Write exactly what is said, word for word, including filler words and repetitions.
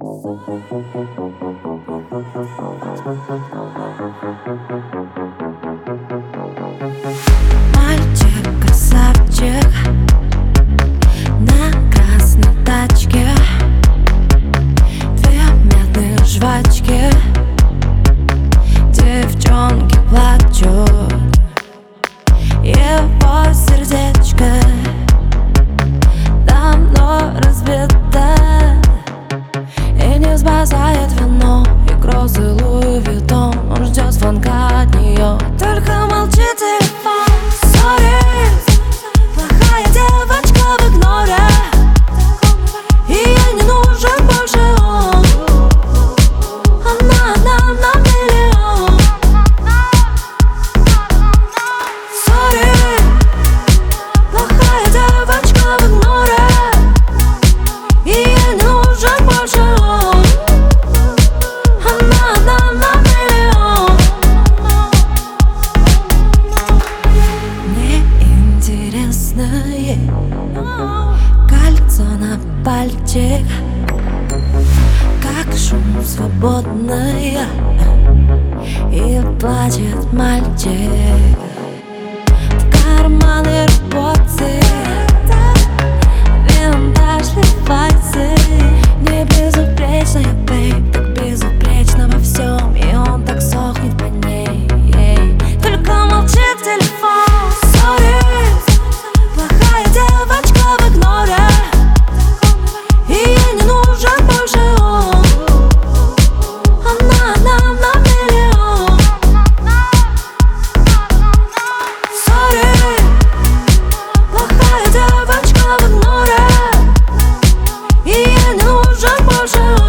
Мальчик, красавчик, на красной тачке, две мятные жвачки, девчонки плачут, его сердечко давно разбито и не спасает вино и грозы Луи Виттон. Он ждет звонка от нее, только молчит телефон. Сори, плохая девочка в игноре, и ей не нужен больше он. Она нам на миллион. Сори, плохая девочка в игноре, и ей не нужен больше он. Она нам на миллион. Мне интересно ей кольцо на пальчик, как шум свободная, и плачет мальчик. В карманы работы, винтаж лифайцы, не безупречная, бейб, так безупречно во всем, и он так сохнет по ней. Только молчит телефон. Сори, плохая девочка в игноре, и ей не нужен больше он. Она нам на миллион. Сори, плохая девочка в игноре, и ей не нужен больше он.